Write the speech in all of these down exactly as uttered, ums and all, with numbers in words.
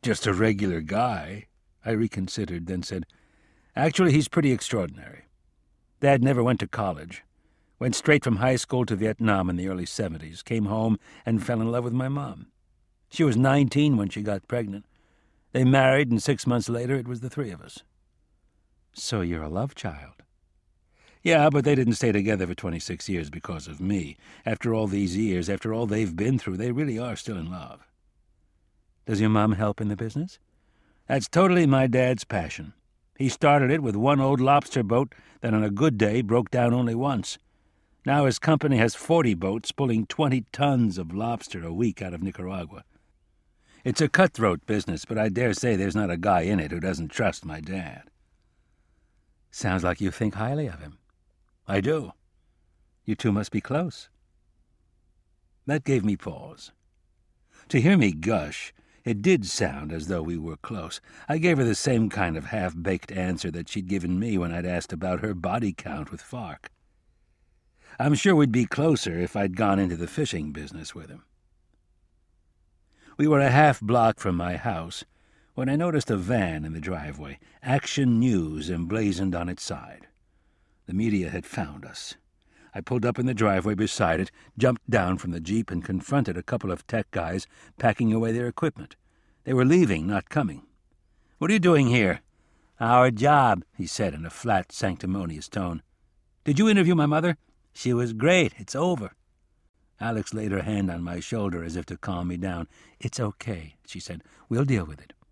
Just a regular guy. I reconsidered, then said, Actually, he's pretty extraordinary. Dad never went to college. Went straight from high school to Vietnam in the early seventies, came home and fell in love with my mom. She was nineteen when she got pregnant. They married, and six months later it was the three of us. So you're a love child. Yeah, but they didn't stay together for twenty-six years because of me. After all these years, after all they've been through, they really are still in love. Does your mom help in the business? That's totally my dad's passion. He started it with one old lobster boat that on a good day broke down only once. Now his company has forty boats pulling twenty tons of lobster a week out of Nicaragua. It's a cutthroat business, but I dare say there's not a guy in it who doesn't trust my dad. Sounds like you think highly of him. I do. You two must be close. That gave me pause. To hear me gush, it did sound as though we were close. I gave her the same kind of half-baked answer that she'd given me when I'd asked about her body count with Fark. I'm sure we'd be closer if I'd gone into the fishing business with him. We were a half block from my house when I noticed a van in the driveway, Action News emblazoned on its side. The media had found us. I pulled up in the driveway beside it, jumped down from the Jeep, and confronted a couple of tech guys packing away their equipment. They were leaving, not coming. "What are you doing here?" "Our job," he said in a flat, sanctimonious tone. "Did you interview my mother?" "She was great. It's over." Alex laid her hand on my shoulder as if to calm me down. "It's okay," she said. "We'll deal with it."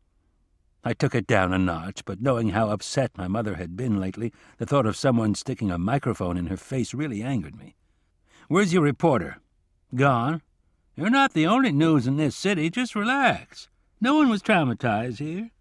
I took it down a notch, but knowing how upset my mother had been lately, the thought of someone sticking a microphone in her face really angered me. "Where's your reporter?" "Gone." "You're not the only news in this city. Just relax. No one was traumatized here."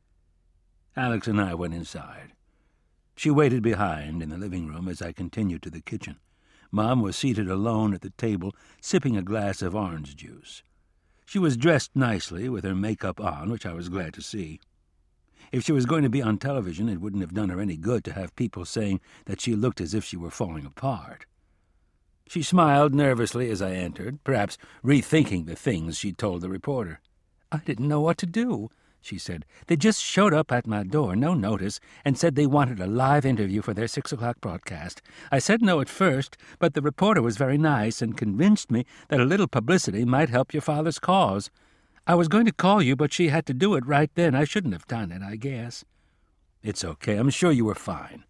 Alex and I went inside. She waited behind in the living room as I continued to the kitchen. Mom was seated alone at the table, sipping a glass of orange juice. She was dressed nicely, with her makeup on, which I was glad to see. If she was going to be on television, it wouldn't have done her any good to have people saying that she looked as if she were falling apart. She smiled nervously as I entered, perhaps rethinking the things she'd told the reporter. "I didn't know what to do," she said. "They just showed up at my door, no notice, and said they wanted a live interview for their six o'clock broadcast. I said no at first, but the reporter was very nice and convinced me that a little publicity might help your father's cause. I was going to call you, but she had to do it right then. I shouldn't have done it, I guess." "It's okay. I'm sure you were fine."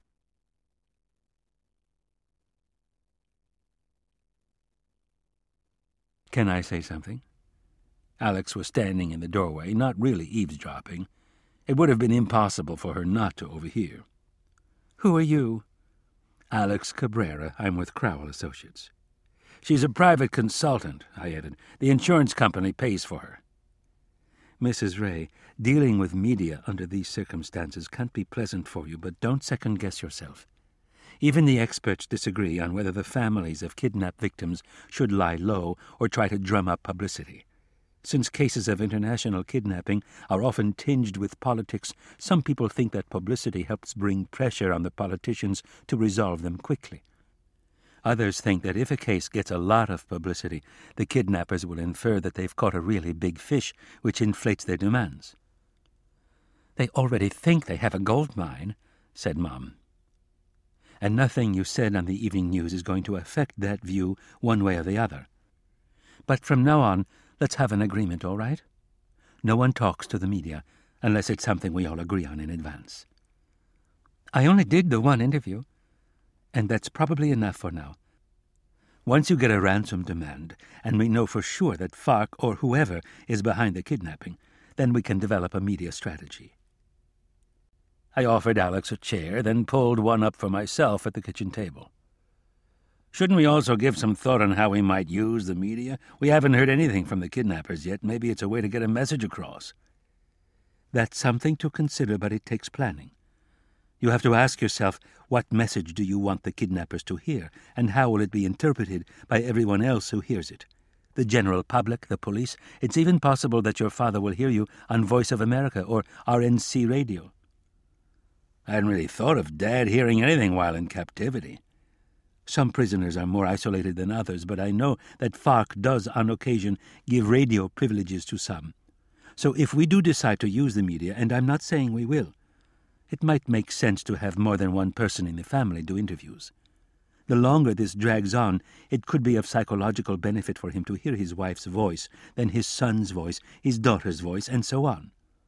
"Can I say something?" Alex was standing in the doorway, not really eavesdropping. It would have been impossible for her not to overhear. "Who are you?" "Alex Cabrera. I'm with Crowell Associates." "She's a private consultant," I added. "The insurance company pays for her." "Missus Ray, dealing with media under these circumstances can't be pleasant for you, but don't second-guess yourself. Even the experts disagree on whether the families of kidnapped victims should lie low or try to drum up publicity. Since cases of international kidnapping are often tinged with politics, some people think that publicity helps bring pressure on the politicians to resolve them quickly. Others think that if a case gets a lot of publicity, the kidnappers will infer that they've caught a really big fish, which inflates their demands." "They already think they have a gold mine," said Mom. "And nothing you said on the evening news is going to affect that view one way or the other. But from now on, let's have an agreement, all right? No one talks to the media unless it's something we all agree on in advance." "I only did the one interview." "And that's probably enough for now. Once you get a ransom demand, and we know for sure that Fark or whoever is behind the kidnapping, then we can develop a media strategy." I offered Alex a chair, then pulled one up for myself at the kitchen table. "Shouldn't we also give some thought on how we might use the media? We haven't heard anything from the kidnappers yet. Maybe it's a way to get a message across." "That's something to consider, but it takes planning. You have to ask yourself, what message do you want the kidnappers to hear, and how will it be interpreted by everyone else who hears it? The general public, the police. It's even possible that your father will hear you on Voice of America or R N C Radio." I hadn't really thought of Dad hearing anything while in captivity. "Some prisoners are more isolated than others, but I know that Fark does on occasion give radio privileges to some. So if we do decide to use the media, and I'm not saying we will, it might make sense to have more than one person in the family do interviews. The longer this drags on, it could be of psychological benefit for him to hear his wife's voice, then his son's voice, his daughter's voice, and so on.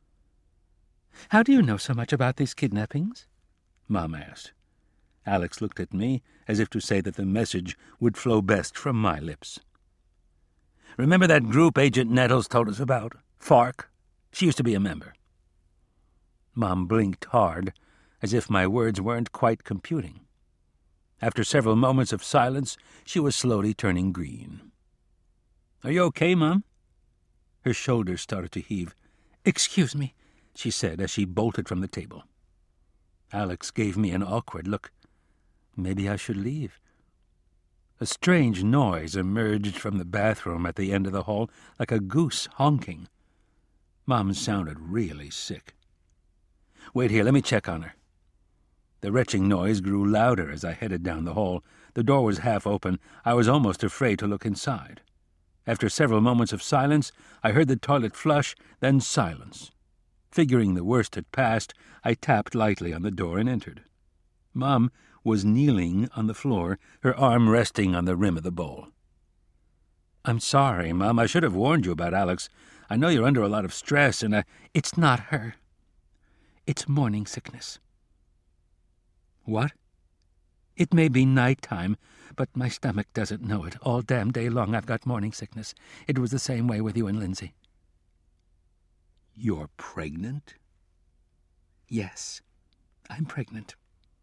"How do you know so much about these kidnappings?" Mom asked. Alex looked at me as if to say that the message would flow best from my lips. "Remember that group Agent Nettles told us about? FARC? She used to be a member." Mom blinked hard, as if my words weren't quite computing. After several moments of silence, she was slowly turning green. "Are you okay, Mom?" Her shoulders started to heave. "Excuse me," she said as she bolted from the table. Alex gave me an awkward look. Maybe I should leave. A strange noise emerged from the bathroom at the end of the hall, like a goose honking. Mom sounded really sick. "Wait here, let me check on her." The retching noise grew louder as I headed down the hall. The door was half open. I was almost afraid to look inside. After several moments of silence, I heard the toilet flush, then silence. Figuring the worst had passed, I tapped lightly on the door and entered. Mom was kneeling on the floor, her arm resting on the rim of the bowl. "I'm sorry, Mom. I should have warned you about Alex. I know you're under a lot of stress, and I—" "It's not her. It's morning sickness." "What?" "It may be night-time, but my stomach doesn't know it. All damn day long I've got morning sickness. It was the same way with you and Lindsay." "You're pregnant?" "Yes, I'm pregnant."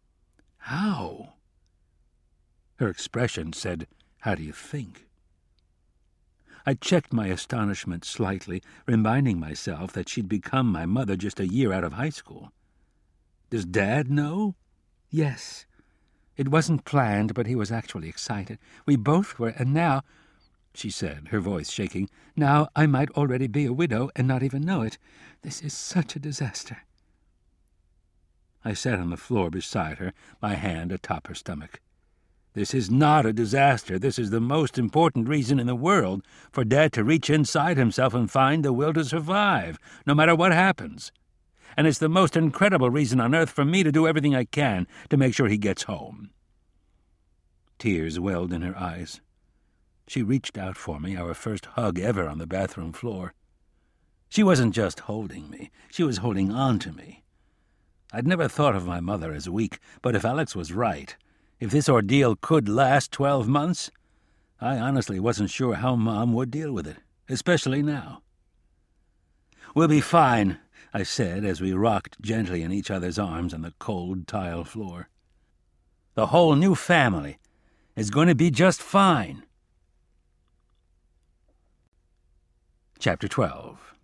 "How?" Her expression said, "How do you think?" I checked my astonishment slightly, reminding myself that she'd become my mother just a year out of high school. "Does Dad know?" "Yes. It wasn't planned, but he was actually excited. We both were, and now," she said, her voice shaking, "now I might already be a widow and not even know it. This is such a disaster." I sat on the floor beside her, my hand atop her stomach. "This is not a disaster. This is the most important reason in the world for Dad to reach inside himself and find the will to survive, no matter what happens. And it's the most incredible reason on earth for me to do everything I can to make sure he gets home." Tears welled in her eyes. She reached out for me, our first hug ever on the bathroom floor. She wasn't just holding me. She was holding on to me. I'd never thought of my mother as weak, but if Alex was right, if this ordeal could last twelve months, I honestly wasn't sure how Mom would deal with it, especially now. "We'll be fine," I said as we rocked gently in each other's arms on the cold tile floor. "The whole new family is going to be just fine." Chapter twelve.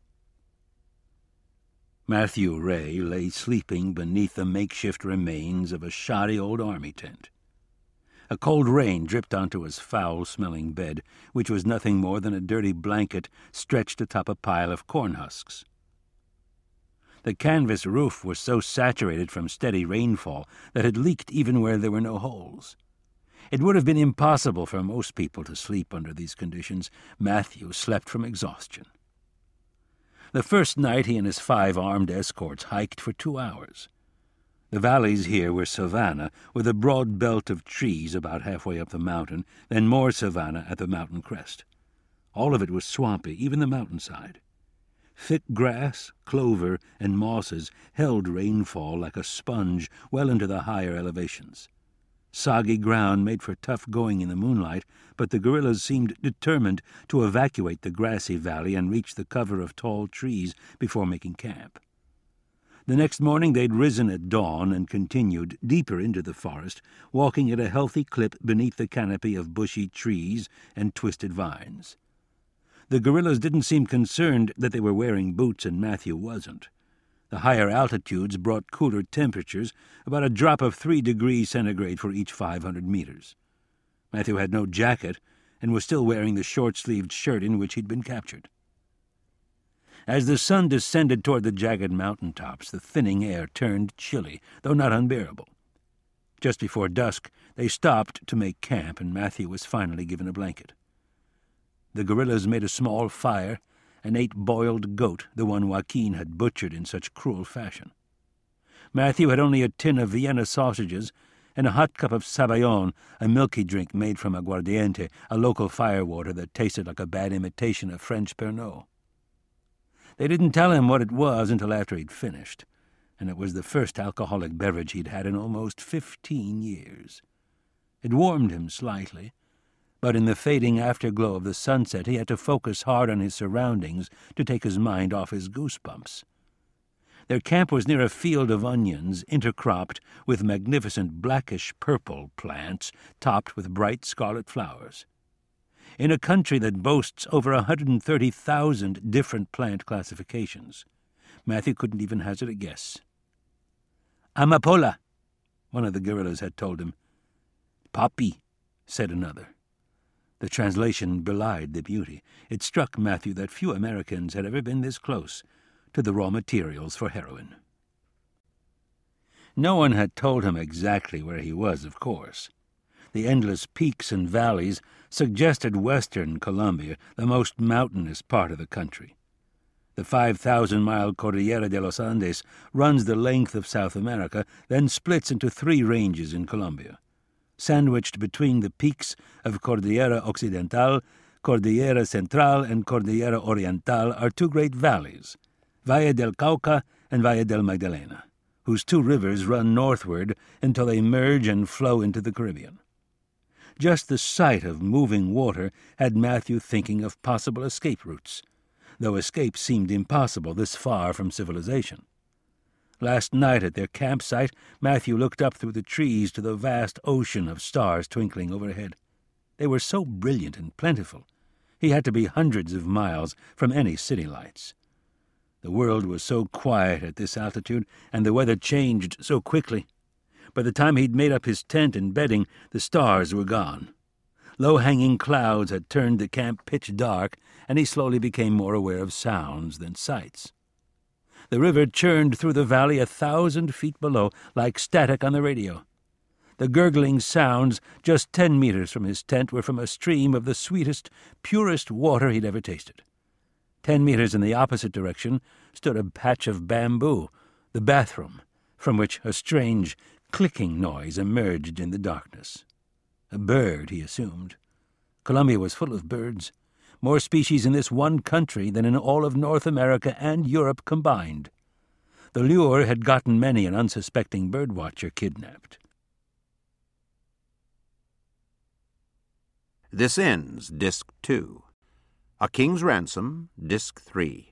Matthew Ray lay sleeping beneath the makeshift remains of a shoddy old army tent. A cold rain dripped onto his foul-smelling bed, which was nothing more than a dirty blanket stretched atop a pile of corn husks. The canvas roof was so saturated from steady rainfall that it leaked even where there were no holes. It would have been impossible for most people to sleep under these conditions. Matthew slept from exhaustion. The first night he and his five armed escorts hiked for two hours. The valleys here were savanna, with a broad belt of trees about halfway up the mountain, then more savanna at the mountain crest. All of it was swampy, even the mountainside. Thick grass, clover, and mosses held rainfall like a sponge well into the higher elevations. Soggy ground made for tough going in the moonlight, but the guerrillas seemed determined to evacuate the grassy valley and reach the cover of tall trees before making camp. The next morning they'd risen at dawn and continued deeper into the forest, walking at a healthy clip beneath the canopy of bushy trees and twisted vines. The guerrillas didn't seem concerned that they were wearing boots and Matthew wasn't. The higher altitudes brought cooler temperatures, about a drop of three degrees centigrade for each five hundred meters. Matthew had no jacket and was still wearing the short-sleeved shirt in which he'd been captured. As the sun descended toward the jagged mountain tops, the thinning air turned chilly, though not unbearable. Just before dusk, they stopped to make camp, and Matthew was finally given a blanket. The guerrillas made a small fire and ate boiled goat, the one Joaquin had butchered in such cruel fashion. Matthew had only a tin of Vienna sausages and a hot cup of saballon, a milky drink made from aguardiente, a local firewater that tasted like a bad imitation of French Pernod. They didn't tell him what it was until after he'd finished, and it was the first alcoholic beverage he'd had in almost fifteen years. It warmed him slightly, but in the fading afterglow of the sunset he had to focus hard on his surroundings to take his mind off his goosebumps. Their camp was near a field of onions intercropped with magnificent blackish-purple plants topped with bright scarlet flowers. In a country that boasts over a hundred thirty thousand different plant classifications, Matthew couldn't even hazard a guess. "Amapola," one of the guerrillas had told him. "Poppy," said another. The translation belied the beauty. It struck Matthew that few Americans had ever been this close to the raw materials for heroin. No one had told him exactly where he was, of course. The endless peaks and valleys suggested western Colombia, the most mountainous part of the country. The five thousand mile Cordillera de los Andes runs the length of South America, then splits into three ranges in Colombia. Sandwiched between the peaks of Cordillera Occidental, Cordillera Central, and Cordillera Oriental are two great valleys, Valle del Cauca and Valle del Magdalena, whose two rivers run northward until they merge and flow into the Caribbean. Just the sight of moving water had Matthew thinking of possible escape routes, though escape seemed impossible this far from civilization. Last night at their campsite, Matthew looked up through the trees to the vast ocean of stars twinkling overhead. They were so brilliant and plentiful, he had to be hundreds of miles from any city lights. The world was so quiet at this altitude, and the weather changed so quickly. By the time he'd made up his tent and bedding, the stars were gone. Low-hanging clouds had turned the camp pitch dark, and he slowly became more aware of sounds than sights. The river churned through the valley a thousand feet below, like static on the radio. The gurgling sounds just ten meters from his tent were from a stream of the sweetest, purest water he'd ever tasted. Ten meters in the opposite direction stood a patch of bamboo, the bathroom, from which a strange, clicking noise emerged in the darkness. A bird, he assumed. Colombia was full of birds, more species in this one country than in all of North America and Europe combined. The lure had gotten many an unsuspecting birdwatcher kidnapped. This ends Disc two. A King's Ransom, Disc three.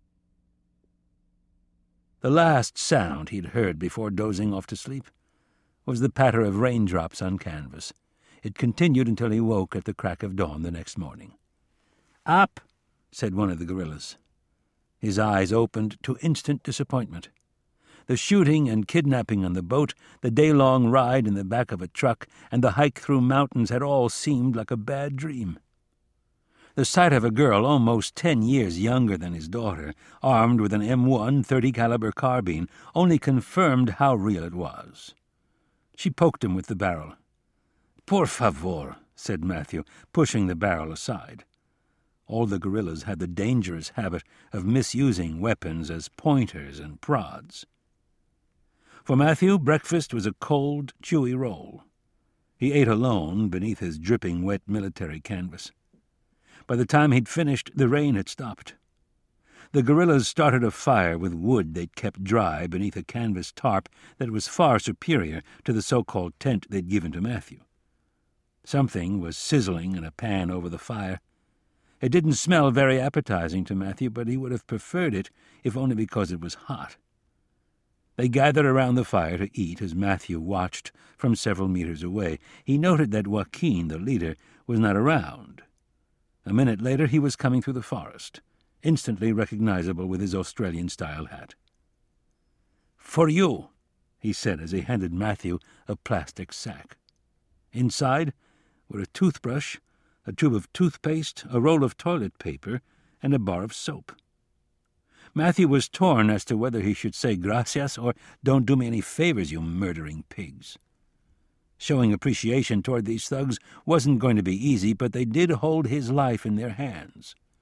The last sound he'd heard before dozing off to sleep was the patter of raindrops on canvas. It continued until he woke at the crack of dawn the next morning. "Up," said one of the guerrillas. His eyes opened to instant disappointment. The shooting and kidnapping on the boat, the day-long ride in the back of a truck, and the hike through mountains had all seemed like a bad dream. The sight of a girl almost ten years younger than his daughter, armed with an M one thirty caliber carbine, only confirmed how real it was. She poked him with the barrel. "Por favor," said Matthew, pushing the barrel aside. All the guerrillas had the dangerous habit of misusing weapons as pointers and prods. For Matthew, breakfast was a cold, chewy roll. He ate alone beneath his dripping wet military canvas. By the time he'd finished, the rain had stopped. The guerrillas started a fire with wood they'd kept dry beneath a canvas tarp that was far superior to the so-called tent they'd given to Matthew. Something was sizzling in a pan over the fire. It didn't smell very appetizing to Matthew, but he would have preferred it if only because it was hot. They gathered around the fire to eat as Matthew watched from several meters away. He noted that Joaquin, the leader, was not around. A minute later he was coming through the forest, instantly recognizable with his Australian-style hat. "For you," he said as he handed Matthew a plastic sack. Inside were a toothbrush, a tube of toothpaste, a roll of toilet paper, and a bar of soap. Matthew was torn as to whether he should say gracias or "Don't do me any favors, you murdering pigs." Showing appreciation toward these thugs wasn't going to be easy, but they did hold his life in their hands.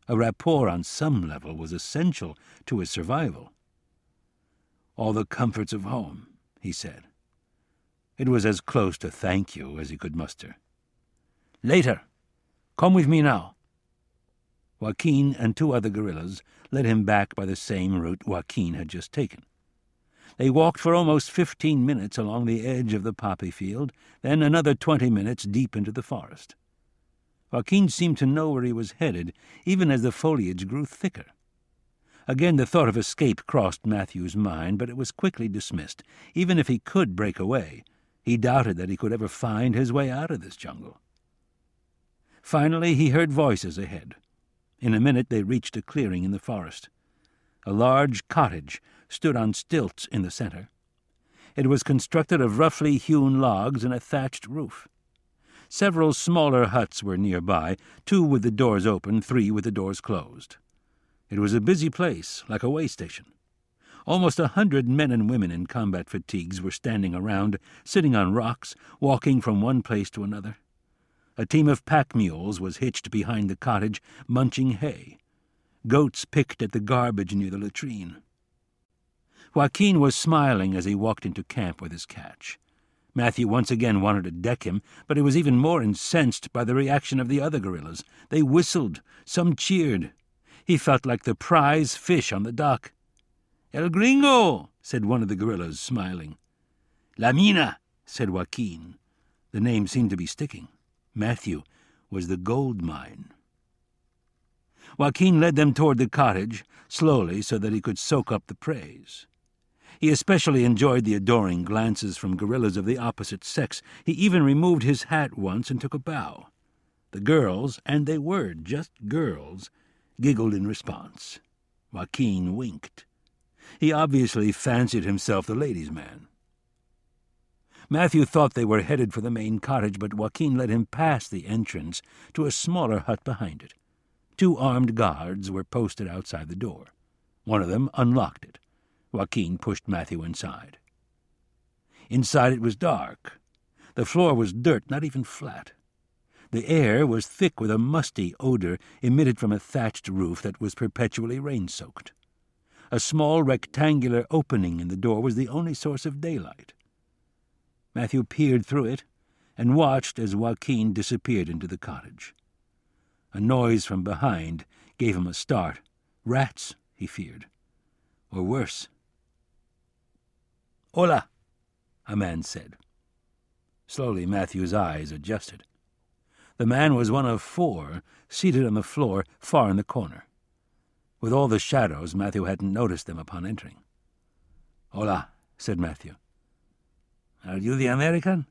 A rapport on some level was essential to his survival. "All the comforts of home," he said. It was as close to thank you as he could muster. "Later. Come with me now." Joaquin and two other guerrillas led him back by the same route Joaquin had just taken. They walked for almost fifteen minutes along the edge of the poppy field, then another twenty minutes deep into the forest. Joaquin seemed to know where he was headed, even as the foliage grew thicker. Again the thought of escape crossed Matthew's mind, but it was quickly dismissed. Even if he could break away, he doubted that he could ever find his way out of this jungle. Finally he heard voices ahead. In a minute they reached a clearing in the forest. A large cottage stood on stilts in the center. It was constructed of roughly hewn logs and a thatched roof. Several smaller huts were nearby, two with the doors open, three with the doors closed. It was a busy place, like a way station. Almost a hundred men and women in combat fatigues were standing around, sitting on rocks, walking from one place to another. A team of pack mules was hitched behind the cottage, munching hay. Goats picked at the garbage near the latrine. Joaquin was smiling as he walked into camp with his catch. Matthew once again wanted to deck him, but he was even more incensed by the reaction of the other guerrillas. They whistled, some cheered. He felt like the prize fish on the dock. "El Gringo," said one of the guerrillas, smiling. "La Mina," said Joaquin. The name seemed to be sticking. Matthew was the gold mine. Joaquin led them toward the cottage, slowly so that he could soak up the praise. He especially enjoyed the adoring glances from guerrillas of the opposite sex. He even removed his hat once and took a bow. The girls, and they were just girls, giggled in response. Joaquin winked. He obviously fancied himself the ladies' man. Matthew thought they were headed for the main cottage, but Joaquin led him past the entrance to a smaller hut behind it. Two armed guards were posted outside the door. One of them unlocked it. Joaquin pushed Matthew inside. Inside it was dark. The floor was dirt, not even flat. The air was thick with a musty odor emitted from a thatched roof that was perpetually rain-soaked. A small rectangular opening in the door was the only source of daylight. Matthew peered through it and watched as Joaquin disappeared into the cottage. A noise from behind gave him a start. Rats, he feared. Or worse. "Hola," a man said. Slowly Matthew's eyes adjusted. The man was one of four, seated on the floor far in the corner. With all the shadows, Matthew hadn't noticed them upon entering. "Hola," said Matthew. "Are you the American?"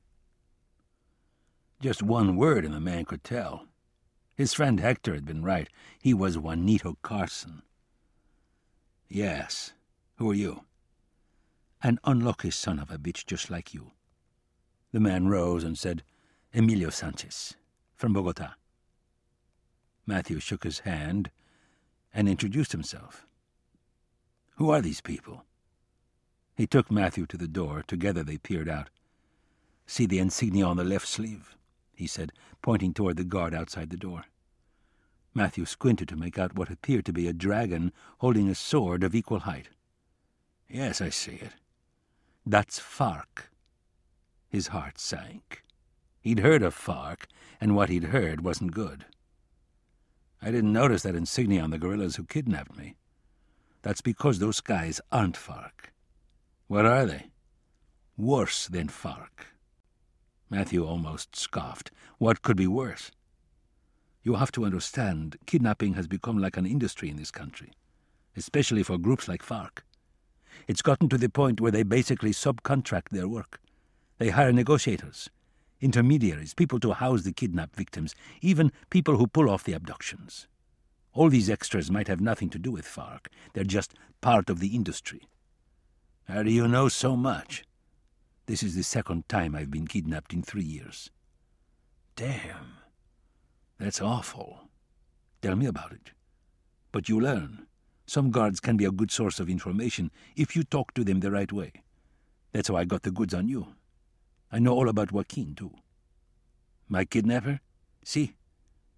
Just one word and the man could tell. His friend Hector had been right. He was Juanito Carson. "Yes. Who are you?" "An unlucky son of a bitch just like you." The man rose and said, "Emilio Sanchez, from Bogota." Matthew shook his hand and introduced himself. "Who are these people?" He took Matthew to the door. Together they peered out. "See the insignia on the left sleeve," he said, pointing toward the guard outside the door. Matthew squinted to make out what appeared to be a dragon holding a sword of equal height. "Yes, I see it." "That's FARC." His heart sank. He'd heard of FARC, and what he'd heard wasn't good. "I didn't notice that insignia on the guerrillas who kidnapped me." "That's because those guys aren't FARC." "What are they?" "Worse than FARC." Matthew almost scoffed. What could be worse? "You have to understand, kidnapping has become like an industry in this country, especially for groups like FARC. It's gotten to the point where they basically subcontract their work. They hire negotiators, intermediaries, people to house the kidnapped victims, even people who pull off the abductions. All these extras might have nothing to do with FARC. They're just part of the industry." "How do you know so much?" "This is the second time I've been kidnapped in three years." "Damn. That's awful. Tell me about it." "But you learn. Some guards can be a good source of information if you talk to them the right way. That's how I got the goods on you. I know all about Joaquin, too." "My kidnapper?" "See.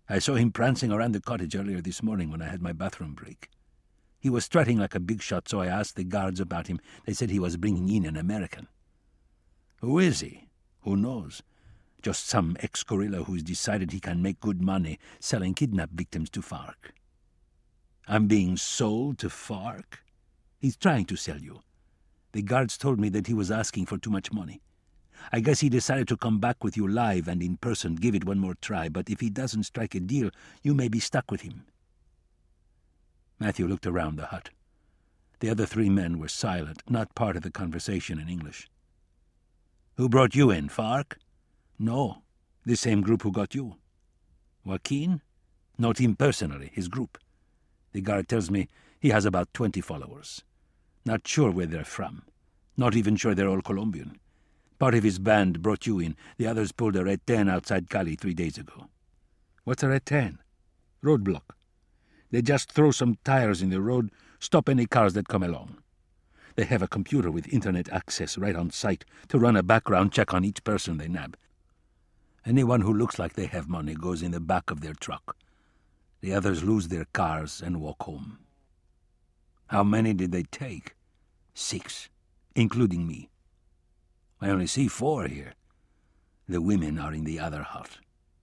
I saw him prancing around the cottage earlier this morning when I had my bathroom break. He was strutting like a big shot, so I asked the guards about him. They said he was bringing in an American. Who is he? Who knows? Just some ex-guerrilla who's decided he can make good money selling kidnapped victims to FARC. I'm being sold to FARC? He's trying to sell you. The guards told me that he was asking for too much money. I guess he decided to come back with you live and in person, give it one more try, but if he doesn't strike a deal, you may be stuck with him. Matthew looked around the hut. The other three men were silent, not part of the conversation in English. Who brought you in, FARC? No, the same group who got you. Joaquin? Not him personally, his group. The guard tells me he has about twenty followers. Not sure where they're from. Not even sure they're all Colombian. Part of his band brought you in. The others pulled a retén outside Cali three days ago. What's a retén? Roadblock. They just throw some tires in the road, stop any cars that come along. They have a computer with internet access right on site to run a background check on each person they nab. Anyone who looks like they have money goes in the back of their truck. The others lose their cars and walk home. How many did they take? Six, including me. I only see four here. The women are in the other hut.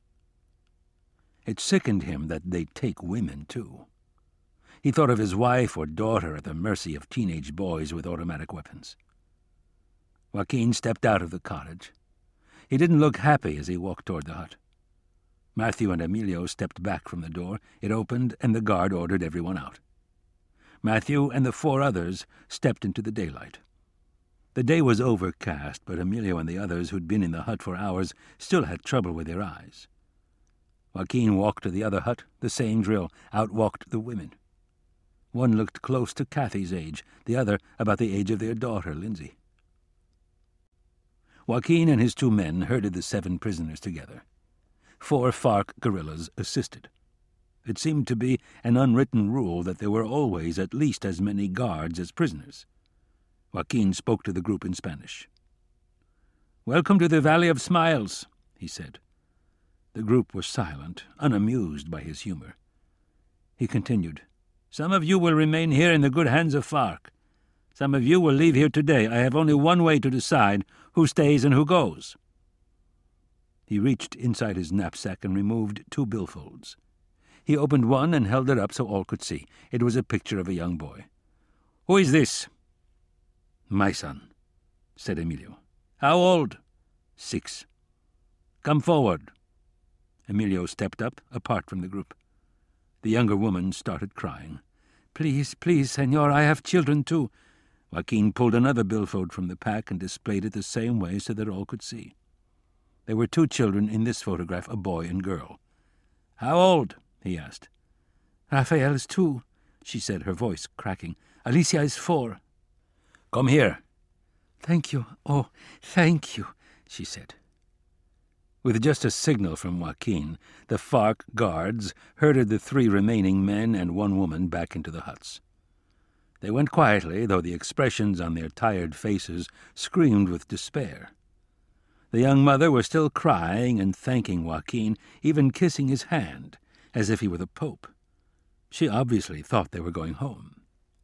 It sickened him that they'd take women, too. He thought of his wife or daughter at the mercy of teenage boys with automatic weapons. Joaquin stepped out of the cottage. He didn't look happy as he walked toward the hut. Matthew and Emilio stepped back from the door. It opened, and the guard ordered everyone out. Matthew and the four others stepped into the daylight. The day was overcast, but Emilio and the others who'd been in the hut for hours still had trouble with their eyes. Joaquin walked to the other hut, the same drill, out-walked the women. One looked close to Kathy's age, the other about the age of their daughter, Lindsay. Joaquin and his two men herded the seven prisoners together. Four FARC guerrillas assisted. It seemed to be an unwritten rule that there were always at least as many guards as prisoners. Joaquin spoke to the group in Spanish. "Welcome to the Valley of Smiles," he said. The group was silent, unamused by his humor. He continued, "Some of you will remain here in the good hands of FARC. Some of you will leave here today. I have only one way to decide who stays and who goes." He reached inside his knapsack and removed two billfolds. He opened one and held it up so all could see. It was a picture of a young boy. "Who is this?" "My son," said Emilio. "How old?" "Six." "Come forward." Emilio stepped up, apart from the group. The younger woman started crying. "Please, please, senor, I have children too." Joaquin pulled another billfold from the pack and displayed it the same way so that all could see. There were two children in this photograph, a boy and girl. "How old?" he asked. "Rafael is two," she said, her voice cracking. "Alicia is four." "Come here." "Thank you. Oh, thank you," she said. With just a signal from Joaquin, the FARC guards herded the three remaining men and one woman back into the huts. They went quietly, though the expressions on their tired faces screamed with despair. The young mother was still crying and thanking Joaquin, even kissing his hand, as if he were the Pope. She obviously thought they were going home.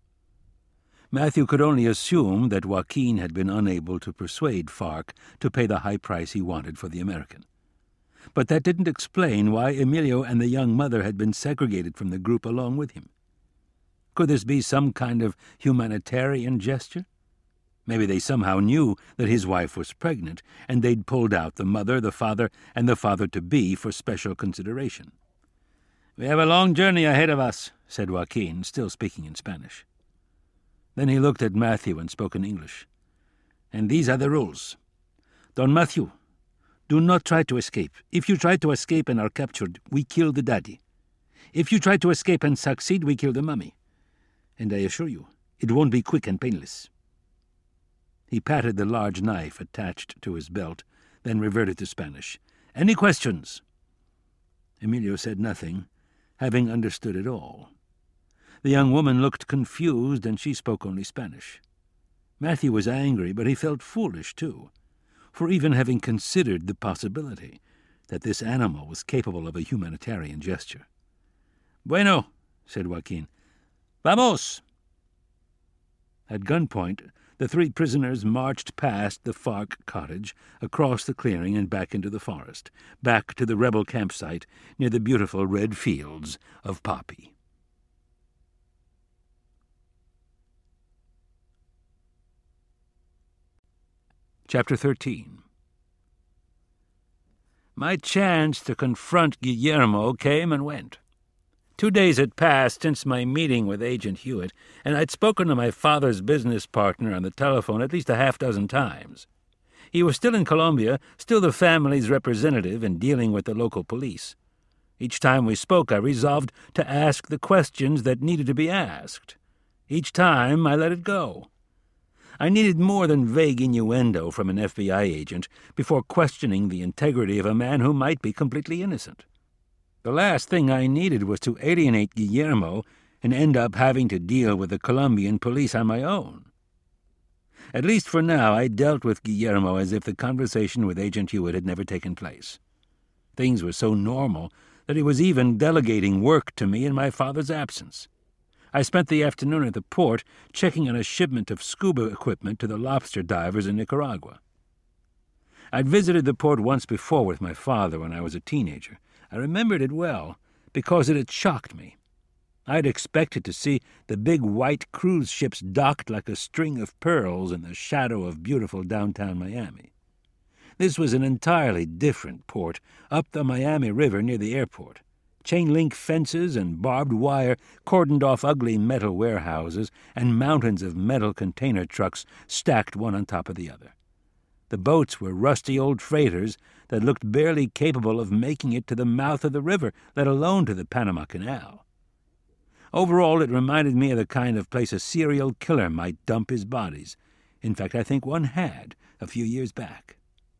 Matthew could only assume that Joaquin had been unable to persuade FARC to pay the high price he wanted for the American. But that didn't explain why Emilio and the young mother had been segregated from the group along with him. Could this be some kind of humanitarian gesture? Maybe they somehow knew that his wife was pregnant, and they'd pulled out the mother, the father, and the father-to-be for special consideration. "We have a long journey ahead of us," said Joaquin, still speaking in Spanish. Then he looked at Matthew and spoke in English. "And these are the rules. Don Matthew, do not try to escape. If you try to escape and are captured, we kill the daddy. If you try to escape and succeed, we kill the mummy. And I assure you, it won't be quick and painless." He patted the large knife attached to his belt, then reverted to Spanish. "Any questions?" Emilio said nothing, having understood it all. The young woman looked confused, and she spoke only Spanish. Matthew was angry, but he felt foolish, too, for even having considered the possibility. that this animal was capable of a humanitarian gesture. "Bueno," said Joaquin. "Vamos!" At gunpoint, the three prisoners marched past the Farc cottage, across the clearing and back into the forest, back to the rebel campsite near the beautiful red fields of poppy. Chapter thirteen. My chance to confront Guillermo came and went. Two days had passed since my meeting with Agent Hewitt, and I'd spoken to my father's business partner on the telephone at least a half-dozen times. He was still in Colombia, still the family's representative in dealing with the local police. Each time we spoke, I resolved to ask the questions that needed to be asked. Each time, I let it go. I needed more than vague innuendo from an F B I agent before questioning the integrity of a man who might be completely innocent. The last thing I needed was to alienate Guillermo and end up having to deal with the Colombian police on my own. At least for now, I dealt with Guillermo as if the conversation with Agent Hewitt had never taken place. Things were so normal that he was even delegating work to me in my father's absence. I spent the afternoon at the port checking on a shipment of scuba equipment to the lobster divers in Nicaragua. I'd visited the port once before with my father when I was a teenager. I remembered it well because it had shocked me. I'd expected to see the big white cruise ships docked like a string of pearls in the shadow of beautiful downtown Miami. This was an entirely different port, up the Miami River near the airport. Chain-link fences and barbed wire cordoned off ugly metal warehouses and mountains of metal container trucks stacked one on top of the other. The boats were rusty old freighters that looked barely capable of making it to the mouth of the river, let alone to the Panama Canal. Overall, it reminded me of the kind of place a serial killer might dump his bodies. In fact, I think one had a few years back.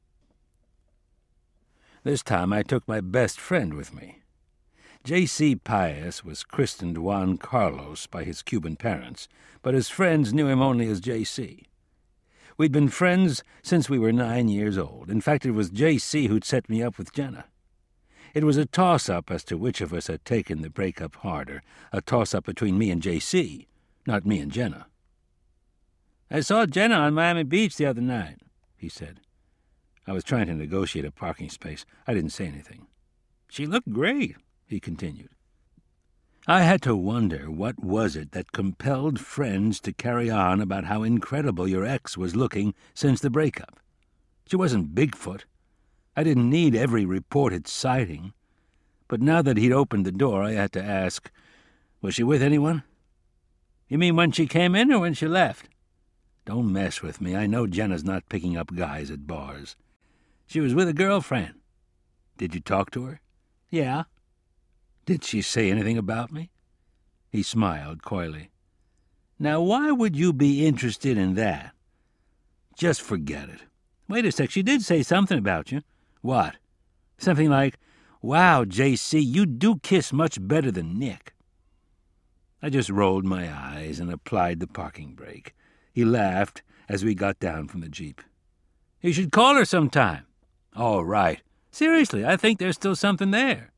This time I took my best friend with me. J C Paez was christened Juan Carlos by his Cuban parents, but his friends knew him only as J C. We'd been friends since we were nine years old. In fact, it was J C who'd set me up with Jenna. It was a toss-up as to which of us had taken the breakup harder, a toss-up between me and J C, not me and Jenna. "I saw Jenna on Miami Beach the other night," he said. I was trying to negotiate a parking space. I didn't say anything. "She looked great," he continued. I had to wonder what was it that compelled friends to carry on about how incredible your ex was looking since the breakup. She wasn't Bigfoot. I didn't need every reported sighting. But now that he'd opened the door, I had to ask, was she with anyone? "You mean when she came in or when she left?" "Don't mess with me. I know Jenna's not picking up guys at bars." "She was with a girlfriend." "Did you talk to her?" "Yeah." "Did she say anything about me?" He smiled coyly. "Now, why would you be interested in that?" "Just forget it." "Wait a sec, she did say something about you." "What?" "Something like, 'Wow, J C, you do kiss much better than Nick.'" I just rolled my eyes and applied the parking brake. He laughed as we got down from the Jeep. "You should call her sometime." "All right. Seriously, I think there's still something there."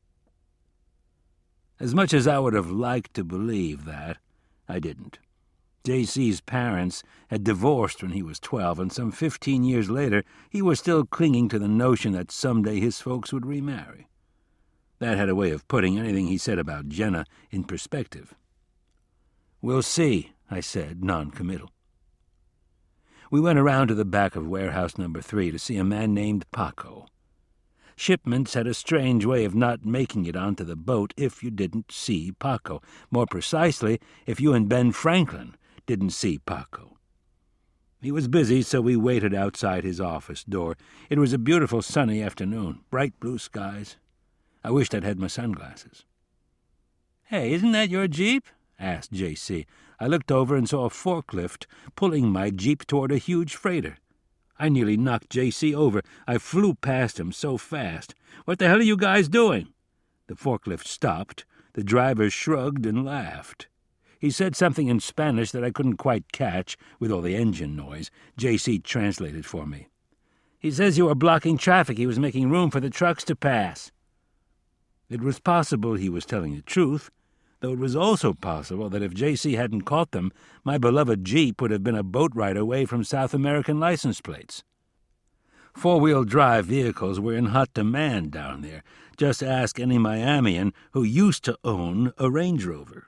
As much as I would have liked to believe that, I didn't. J C's parents had divorced when he was twelve, and some fifteen years later he was still clinging to the notion that someday his folks would remarry. That had a way of putting anything he said about Jenna in perspective. "We'll see," I said, non-committal. We went around to the back of warehouse number three to see a man named Paco. Shipments had a strange way of not making it onto the boat if you didn't see Paco. More precisely, if you and Ben Franklin didn't see Paco. He was busy, so we waited outside his office door. It was a beautiful sunny afternoon, bright blue skies. I wished I'd had my sunglasses. "Hey, isn't that your Jeep?" asked J C. I looked over and saw a forklift pulling my Jeep toward a huge freighter. I nearly knocked J C over. I flew past him so fast. "What the hell are you guys doing?" The forklift stopped. The driver shrugged and laughed. He said something in Spanish that I couldn't quite catch with all the engine noise. J C translated for me. He says you were blocking traffic. He was making room for the trucks to pass." It was possible he was telling the truth, though it was also possible that if J C hadn't caught them, my beloved Jeep would have been a boat ride away from South American license plates. Four-wheel drive vehicles were in hot demand down there. Just ask any Miamian who used to own a Range Rover.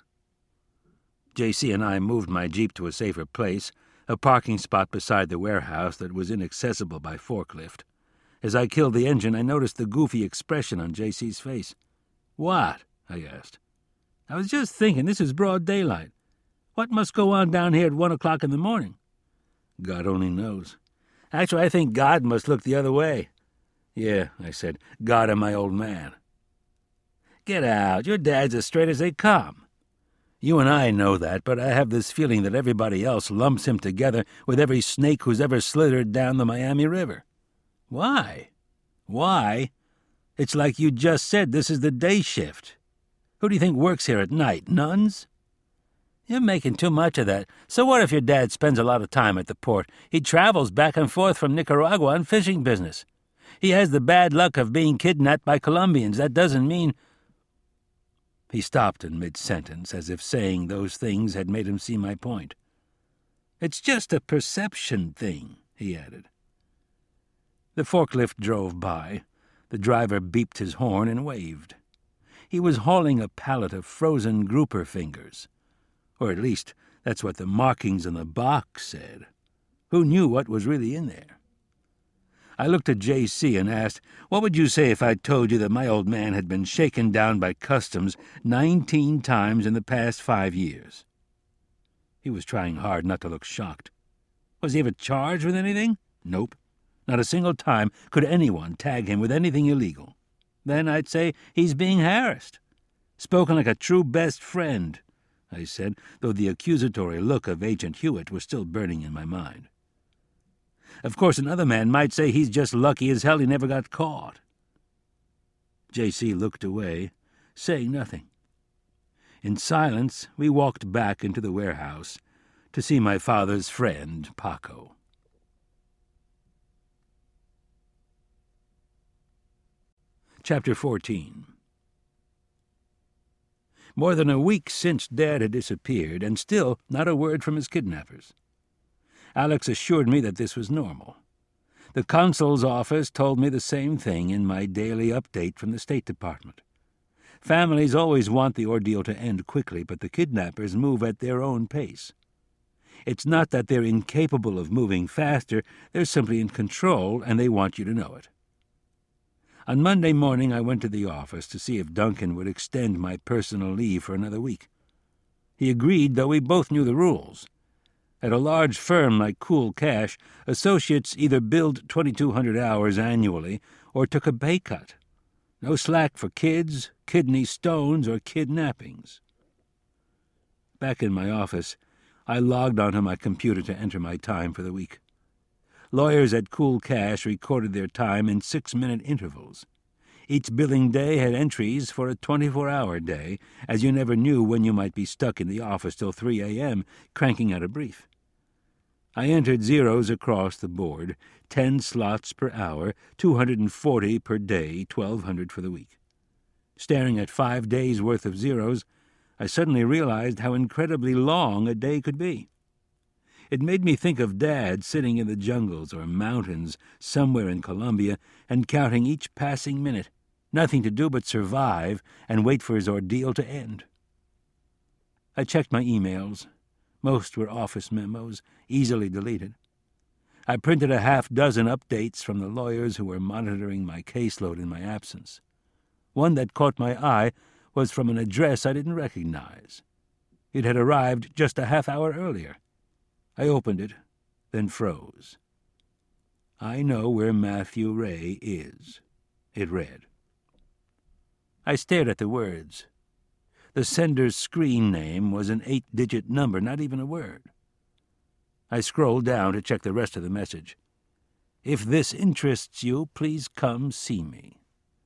J C and I moved my Jeep to a safer place, a parking spot beside the warehouse that was inaccessible by forklift. As I killed the engine, I noticed the goofy expression on J C's face. "What?" I asked. "I was just thinking, this is broad daylight. What must go on down here at one o'clock in the morning?" "God only knows. Actually, I think God must look the other way." "Yeah," I said, "God and my old man." "Get out. Your dad's as straight as they come." "You and I know that, but I have this feeling that everybody else lumps him together with every snake who's ever slithered down the Miami River." "Why?" "Why? It's like you just said, this is the day shift. Who do you think works here at night? Nuns?" "You're making too much of that. So what if your dad spends a lot of time at the port? He travels back and forth from Nicaragua on fishing business. He has the bad luck of being kidnapped by Colombians. That doesn't mean—" He stopped in mid-sentence, as if saying those things had made him see my point. "It's just a perception thing," he added. The forklift drove by. The driver beeped his horn and waved. He was hauling a pallet of frozen grouper fingers. Or at least, that's what the markings on the box said. Who knew what was really in there? I looked at J C and asked, "What would you say if I told you that my old man had been shaken down by customs nineteen times in the past five years?" He was trying hard not to look shocked. Was he ever charged with anything? Nope. Not a single time could anyone tag him with anything illegal. Then I'd say he's being harassed. "Spoken like a true best friend," I said, though the accusatory look of Agent Hewitt was still burning in my mind. Of course, another man might say he's just lucky as hell he never got caught. J C looked away, saying nothing. In silence, we walked back into the warehouse to see my father's friend, Paco. Chapter fourteen. More than a week since Dad had disappeared, and still not a word from his kidnappers. Alex assured me that this was normal. The consul's office told me the same thing in my daily update from the State Department. Families always want the ordeal to end quickly, but the kidnappers move at their own pace. It's not that they're incapable of moving faster, they're simply in control, and they want you to know it. On Monday morning I went to the office to see if Duncan would extend my personal leave for another week. He agreed, though we both knew the rules. At a large firm like Cool Cash, associates either billed twenty-two hundred hours annually or took a pay cut. No slack for kids, kidney stones, or kidnappings. Back in my office, I logged onto my computer to enter my time for the week. Lawyers at Cool Cash recorded their time in six-minute intervals. Each billing day had entries for a twenty-four hour day, as you never knew when you might be stuck in the office till three a.m. cranking out a brief. I entered zeros across the board, ten slots per hour, two hundred forty per day, twelve hundred for the week. Staring at five days' worth of zeros, I suddenly realized how incredibly long a day could be. It made me think of Dad sitting in the jungles or mountains somewhere in Colombia and counting each passing minute, nothing to do but survive and wait for his ordeal to end. I checked my emails. Most were office memos, easily deleted. I printed a half dozen updates from the lawyers who were monitoring my caseload in my absence. One that caught my eye was from an address I didn't recognize. It had arrived just a half hour earlier. I opened it, then froze. "I know where Matthew Ray is," it read. I stared at the words. The sender's screen name was an eight-digit number, not even a word. I scrolled down to check the rest of the message. "If this interests you, please come see me."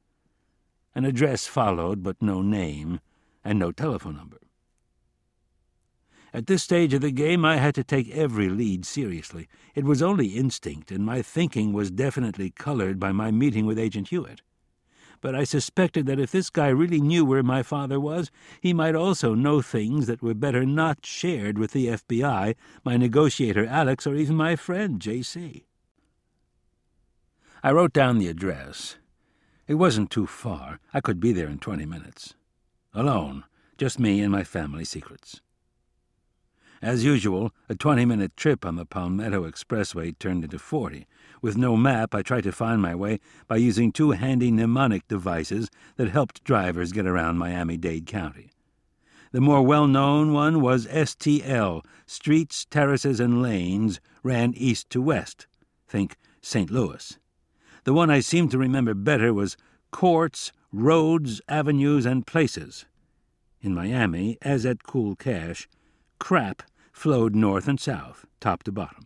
An address followed, but no name, and no telephone number. At this stage of the game, I had to take every lead seriously. It was only instinct, and my thinking was definitely colored by my meeting with Agent Hewitt. But I suspected that if this guy really knew where my father was, he might also know things that were better not shared with the F B I, my negotiator Alex, or even my friend J C. I wrote down the address. It wasn't too far. I could be there in twenty minutes. Alone, just me and my family secrets. As usual, a twenty-minute trip on the Palmetto Expressway turned into forty. With no map, I tried to find my way by using two handy mnemonic devices that helped drivers get around Miami-Dade County. The more well-known one was S T L, Streets, Terraces, and Lanes, ran east to west. Think Saint Louis. The one I seemed to remember better was Courts, Roads, Avenues, and Places. In Miami, as at Cool Cash, crap flowed north and south, top to bottom.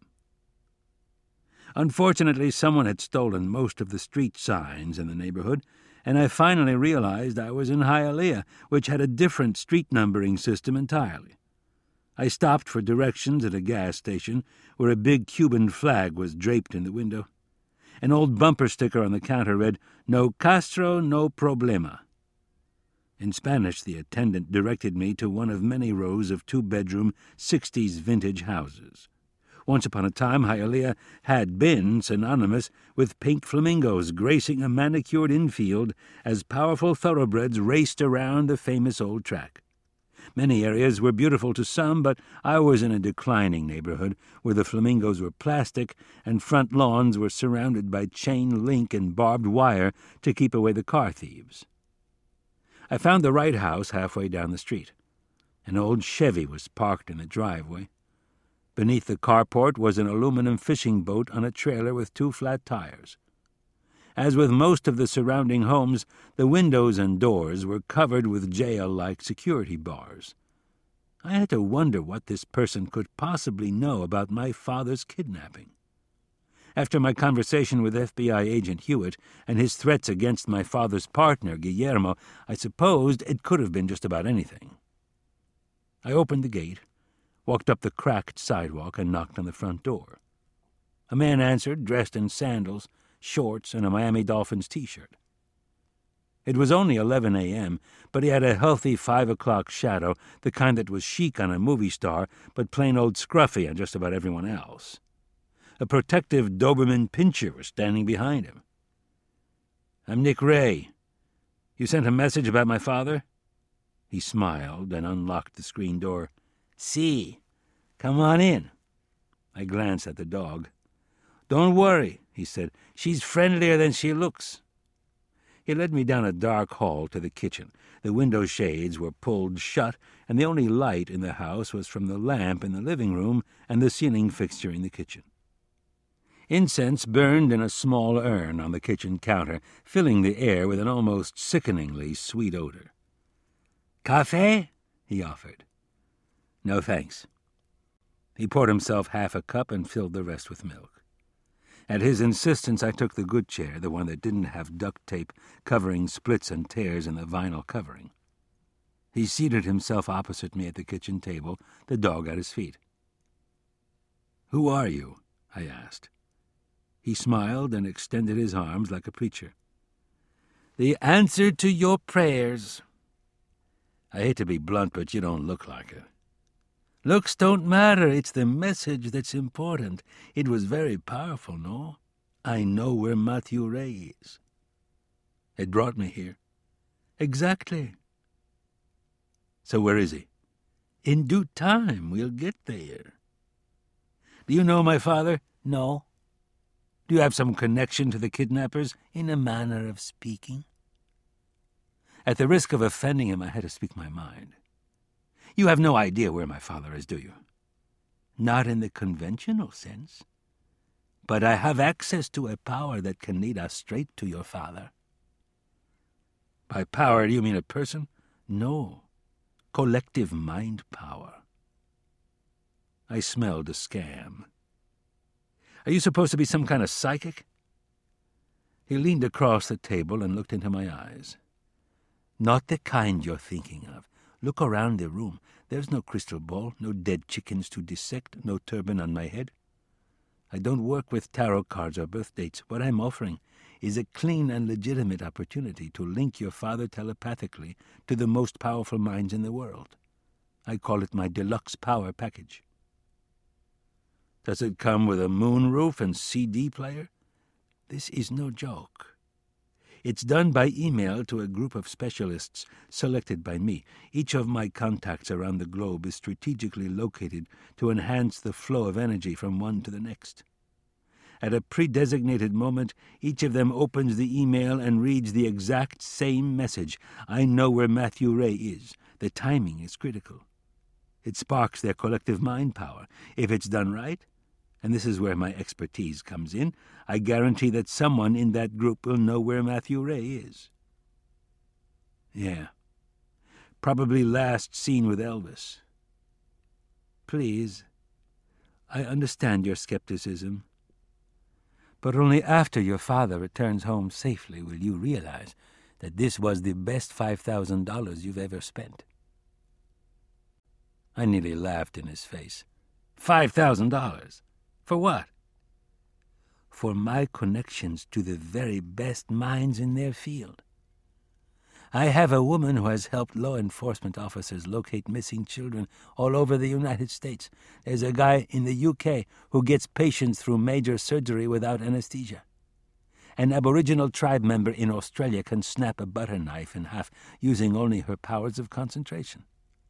Unfortunately, someone had stolen most of the street signs in the neighborhood, and I finally realized I was in Hialeah, which had a different street numbering system entirely. I stopped for directions at a gas station where a big Cuban flag was draped in the window. An old bumper sticker on the counter read, "No Castro, no problema." In Spanish, the attendant directed me to one of many rows of two-bedroom, sixties vintage houses. Once upon a time, Hialeah had been synonymous with pink flamingos gracing a manicured infield as powerful thoroughbreds raced around the famous old track. Many areas were beautiful to some, but I was in a declining neighborhood where the flamingos were plastic and front lawns were surrounded by chain link and barbed wire to keep away the car thieves. I found the right house halfway down the street. An old Chevy was parked in the driveway. Beneath the carport was an aluminum fishing boat on a trailer with two flat tires. As with most of the surrounding homes, the windows and doors were covered with jail-like security bars. I had to wonder what this person could possibly know about my father's kidnapping. After my conversation with F B I agent Hewitt and his threats against my father's partner, Guillermo, I supposed it could have been just about anything. I opened the gate, walked up the cracked sidewalk, and knocked on the front door. A man answered, dressed in sandals, shorts, and a Miami Dolphins T-shirt. It was only eleven a.m., but he had a healthy five o'clock shadow, the kind that was chic on a movie star, but plain old scruffy on just about everyone else. A protective Doberman Pinscher was standing behind him. "I'm Nick Ray. You sent a message about my father?" He smiled and unlocked the screen door. "Si. Come on in." I glanced at the dog. "Don't worry," he said. "She's friendlier than she looks." He led me down a dark hall to the kitchen. The window shades were pulled shut, and the only light in the house was from the lamp in the living room and the ceiling fixture in the kitchen. Incense burned in a small urn on the kitchen counter, filling the air with an almost sickeningly sweet odor. "Café?" he offered. "No, thanks." He poured himself half a cup and filled the rest with milk. At his insistence, I took the good chair, the one that didn't have duct tape covering splits and tears in the vinyl covering. He seated himself opposite me at the kitchen table, the dog at his feet. "Who are you?" I asked. He smiled and extended his arms like a preacher. "The answer to your prayers." I hate to be blunt, but you don't look like it. "Looks don't matter. It's the message that's important. It was very powerful, no? I know where Matthew Ray is." "It brought me here." "Exactly." "So where is he?" "In due time, we'll get there." "Do you know my father?" "No." "Do you have some connection to the kidnappers?" "In a manner of speaking." At the risk of offending him, I had to speak my mind. "You have no idea where my father is, do you?" "Not in the conventional sense. But I have access to a power that can lead us straight to your father." "By power, do you mean a person?" "No. Collective mind power." I smelled a scam. "Are you supposed to be some kind of psychic?" He leaned across the table and looked into my eyes. "Not the kind you're thinking of. Look around the room. There's no crystal ball, no dead chickens to dissect, no turban on my head. I don't work with tarot cards or birth dates. What I'm offering is a clean and legitimate opportunity to link your father telepathically to the most powerful minds in the world. I call it my deluxe power package. Does it come with a moonroof and C D player? This is no joke. It's done by email to a group of specialists selected by me. Each of my contacts around the globe is strategically located to enhance the flow of energy from one to the next. At a pre-designated moment, each of them opens the email and reads the exact same message. I know where Matthew Ray is. The timing is critical. It sparks their collective mind power. If it's done right, and this is where my expertise comes in, I guarantee that someone in that group will know where Matthew Ray is. Yeah. Probably last seen with Elvis. Please, I understand your skepticism, but only after your father returns home safely will you realize that this was the best five thousand dollars you've ever spent. I nearly laughed in his face. Five thousand dollars? For what? For my connections to the very best minds in their field. I have a woman who has helped law enforcement officers locate missing children all over the United States. There's a guy in the U K who gets patients through major surgery without anesthesia. An Aboriginal tribe member in Australia can snap a butter knife in half using only her powers of concentration.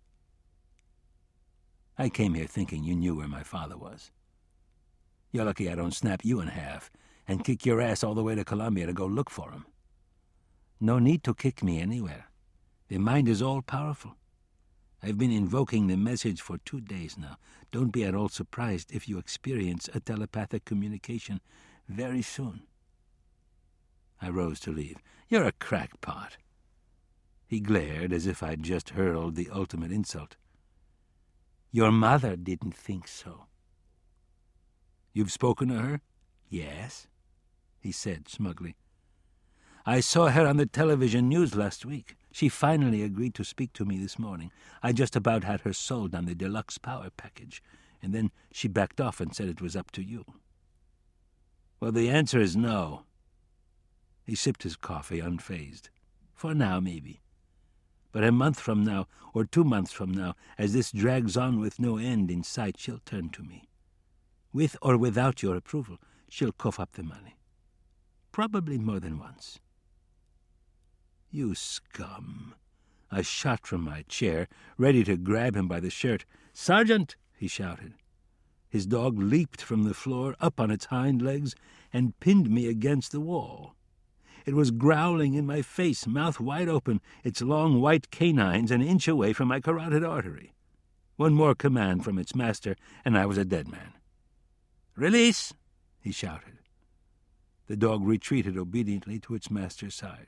I came here thinking you knew where my father was. You're lucky I don't snap you in half and kick your ass all the way to Colombia to go look for him. No need to kick me anywhere. The mind is all-powerful. I've been invoking the message for two days now. Don't be at all surprised if you experience a telepathic communication very soon. I rose to leave. You're a crackpot. He glared as if I'd just hurled the ultimate insult. Your mother didn't think so. You've spoken to her? Yes, he said smugly. I saw her on the television news last week. She finally agreed to speak to me this morning. I just about had her sold on the deluxe power package, and then she backed off and said it was up to you. Well, the answer is no. He sipped his coffee, unfazed. For now, maybe. But a month from now, or two months from now, as this drags on with no end in sight, she'll turn to me. With or without your approval, she'll cough up the money. Probably more than once. You scum. I shot from my chair, ready to grab him by the shirt. Sergeant, he shouted. His dog leaped from the floor, up on its hind legs, and pinned me against the wall. It was growling in my face, mouth wide open, its long white canines an inch away from my carotid artery. One more command from its master, and I was a dead man. Release, he shouted. The dog retreated obediently to its master's side.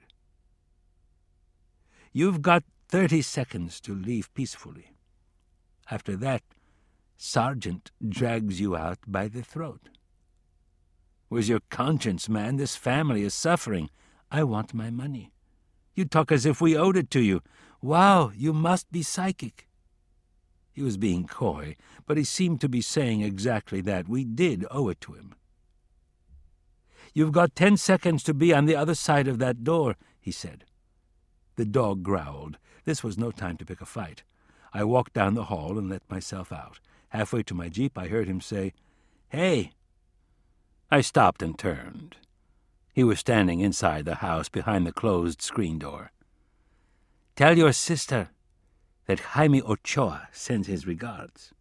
You've got thirty seconds to leave peacefully. After that, Sergeant drags you out by the throat. Where's your conscience, man? This family is suffering. I want my money. You talk as if we owed it to you. Wow, you must be psychic. He was being coy, but he seemed to be saying exactly that. We did owe it to him. You've got ten seconds to be on the other side of that door, he said. The dog growled. This was no time to pick a fight. I walked down the hall and let myself out. Halfway to my jeep, I heard him say, Hey! I stopped and turned. He was standing inside the house behind the closed screen door. Tell your sister that Jaime Ochoa sends his regards.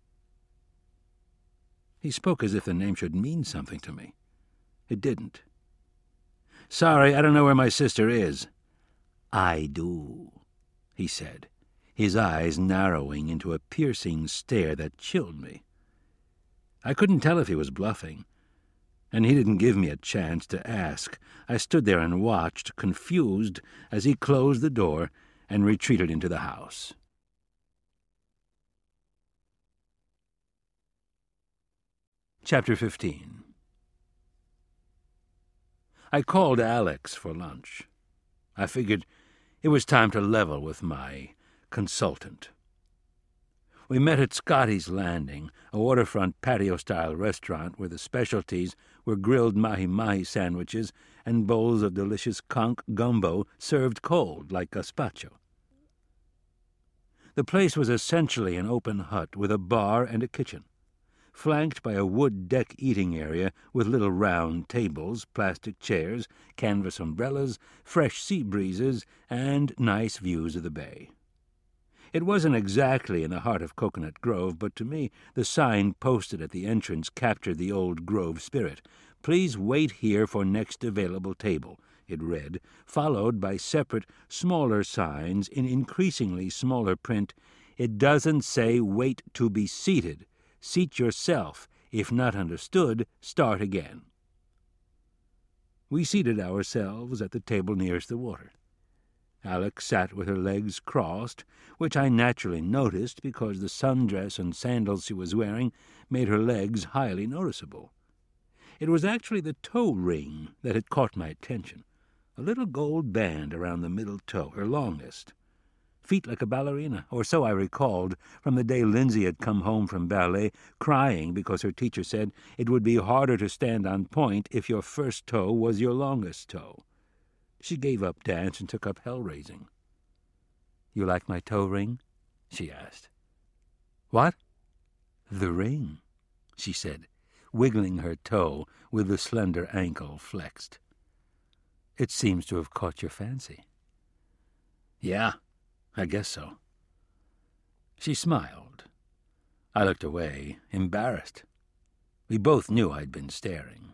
He spoke as if the name should mean something to me. It didn't. Sorry, I don't know where my sister is. I do, he said, his eyes narrowing into a piercing stare that chilled me. I couldn't tell if he was bluffing, and he didn't give me a chance to ask. I stood there and watched, confused, as he closed the door and retreated into the house. Chapter fifteen. I called Alex for lunch. I figured it was time to level with my consultant. We met at Scotty's Landing, a waterfront patio-style restaurant where the specialties were grilled mahi-mahi sandwiches and bowls of delicious conch gumbo served cold like gazpacho. The place was essentially an open hut with a bar and a kitchen, flanked by a wood deck eating area with little round tables, plastic chairs, canvas umbrellas, fresh sea breezes, and nice views of the bay. It wasn't exactly in the heart of Coconut Grove, but to me the sign posted at the entrance captured the old Grove spirit. "Please wait here for next available table," it read, followed by separate, smaller signs in increasingly smaller print. "It doesn't say wait to be seated. Seat yourself. If not understood, start again." We seated ourselves at the table nearest the water. Alex sat with her legs crossed, which I naturally noticed because the sundress and sandals she was wearing made her legs highly noticeable. It was actually the toe ring that had caught my attention, a little gold band around the middle toe, her longest. Feet like a ballerina, or so I recalled from the day Lindsay had come home from ballet crying because her teacher said it would be harder to stand on point if your first toe was your longest toe. She gave up dance and took up hell-raising. "You like my toe ring?" she asked. "What?" "The ring," she said, wiggling her toe with the slender ankle flexed. "It seems to have caught your fancy." "Yeah, I guess so." She smiled. I looked away, embarrassed. We both knew I'd been staring.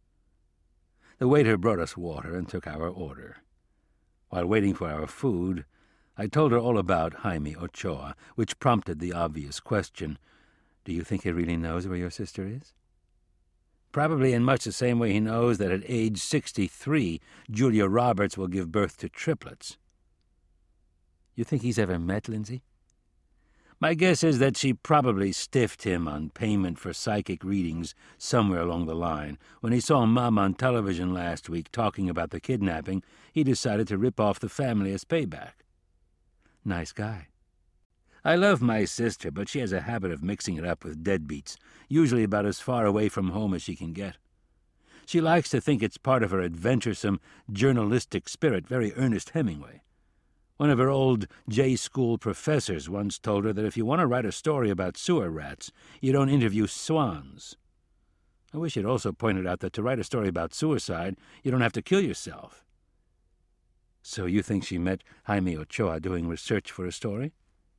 The waiter brought us water and took our order. While waiting for our food, I told her all about Jaime Ochoa, which prompted the obvious question, "Do you think he really knows where your sister is?" "Probably in much the same way he knows that at age sixty-three, Julia Roberts will give birth to triplets." "You think he's ever met Lindsay?" "My guess is that she probably stiffed him on payment for psychic readings somewhere along the line. When he saw Mom on television last week talking about the kidnapping, he decided to rip off the family as payback." "Nice guy." "I love my sister, but she has a habit of mixing it up with deadbeats, usually about as far away from home as she can get. She likes to think it's part of her adventuresome, journalistic spirit, very Ernest Hemingway. One of her old J-school professors once told her that if you want to write a story about sewer rats, you don't interview swans. I wish he'd also pointed out that to write a story about suicide, you don't have to kill yourself." "So you think she met Jaime Ochoa doing research for a story?"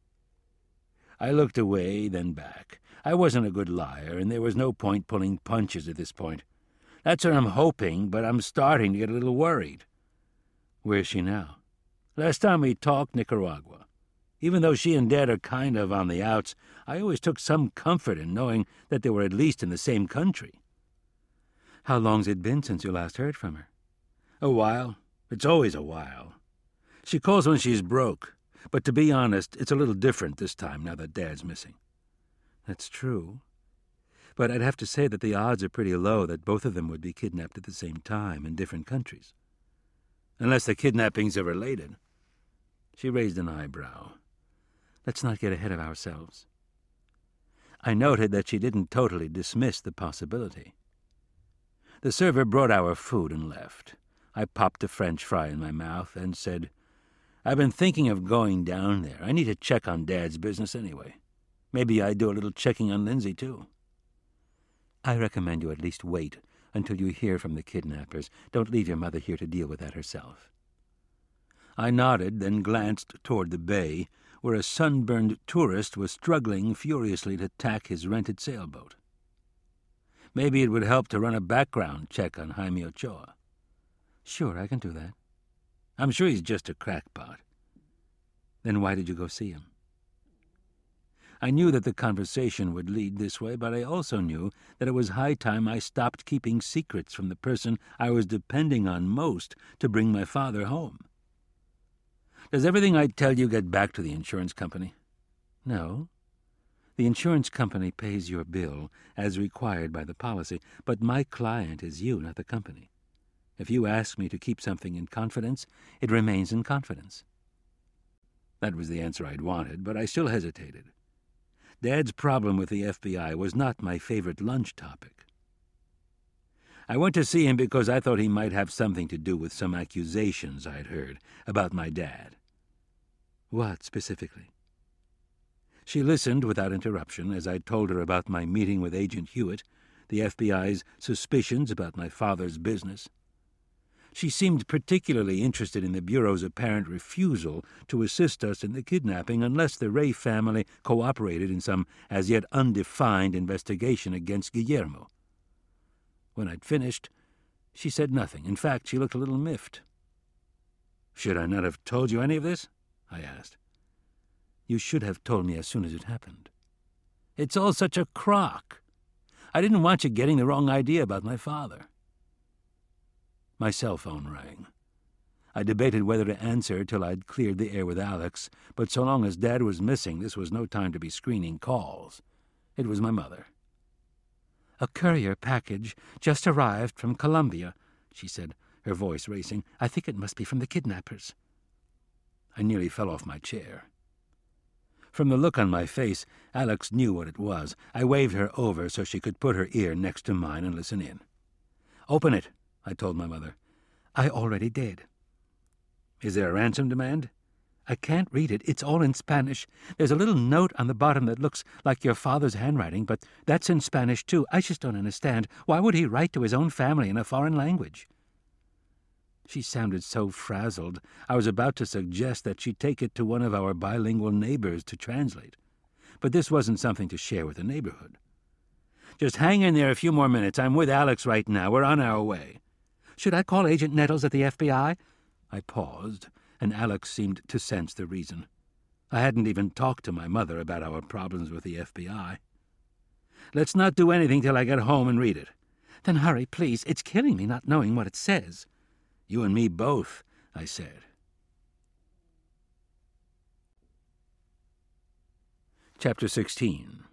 I looked away, then back. I wasn't a good liar, and there was no point pulling punches at this point. "That's what I'm hoping, but I'm starting to get a little worried." "Where's she now?" "Last time we talked, Nicaragua. Even though she and Dad are kind of on the outs, I always took some comfort in knowing that they were at least in the same country." "How long's it been since you last heard from her?" "A while. It's always a while. She calls when she's broke, but to be honest, it's a little different this time now that Dad's missing." "That's true. But I'd have to say that the odds are pretty low that both of them would be kidnapped at the same time in different countries." "Unless the kidnappings are related." She raised an eyebrow. "Let's not get ahead of ourselves." I noted that she didn't totally dismiss the possibility. The server brought our food and left. I popped a French fry in my mouth and said, "I've been thinking of going down there. I need to check on Dad's business anyway. Maybe I'd do a little checking on Lindsay, too." "I recommend you at least wait until you hear from the kidnappers. Don't leave your mother here to deal with that herself." I nodded, then glanced toward the bay, where a sunburned tourist was struggling furiously to tack his rented sailboat. Maybe it would help to run a background check on Jaime Ochoa. "Sure, I can do that." "I'm sure he's just a crackpot." "Then why did you go see him?" I knew that the conversation would lead this way, but I also knew that it was high time I stopped keeping secrets from the person I was depending on most to bring my father home. "Does everything I tell you get back to the insurance company?" "No. The insurance company pays your bill as required by the policy, but my client is you, not the company. If you ask me to keep something in confidence, it remains in confidence." That was the answer I'd wanted, but I still hesitated. Dad's problem with the F B I was not my favorite lunch topic. I went to see him because I thought he might have something to do with some accusations I'd heard about my dad. What, specifically? She listened without interruption as I told her about my meeting with Agent Hewitt, the F B I's suspicions about my father's business. She seemed particularly interested in the Bureau's apparent refusal to assist us in the kidnapping unless the Ray family cooperated in some as yet undefined investigation against Guillermo. When I'd finished, she said nothing. In fact, she looked a little miffed. "Should I not have told you any of this?" I asked. "You should have told me as soon as it happened." "It's all such a crock. I didn't want you getting the wrong idea about my father." My cell phone rang. I debated whether to answer till I'd cleared the air with Alex, but so long as Dad was missing, this was no time to be screening calls. It was my mother. "A courier package just arrived from Colombia," she said, her voice racing. "I think it must be from the kidnappers." I nearly fell off my chair. From the look on my face, Alex knew what it was. I waved her over so she could put her ear next to mine and listen in. "Open it," I told my mother. "I already did." "Is there a ransom demand?" "I can't read it. It's all in Spanish. There's a little note on the bottom that looks like your father's handwriting, but that's in Spanish, too. I just don't understand. Why would he write to his own family in a foreign language?" She sounded so frazzled, I was about to suggest that she take it to one of our bilingual neighbors to translate. But this wasn't something to share with the neighborhood. "Just hang in there a few more minutes. I'm with Alex right now. We're on our way." "Should I call Agent Nettles at the F B I?" I paused, and Alex seemed to sense the reason. I hadn't even talked to my mother about our problems with the F B I. "Let's not do anything till I get home and read it." "Then hurry, please. It's killing me not knowing what it says." "You and me both," I said. Chapter sixteen.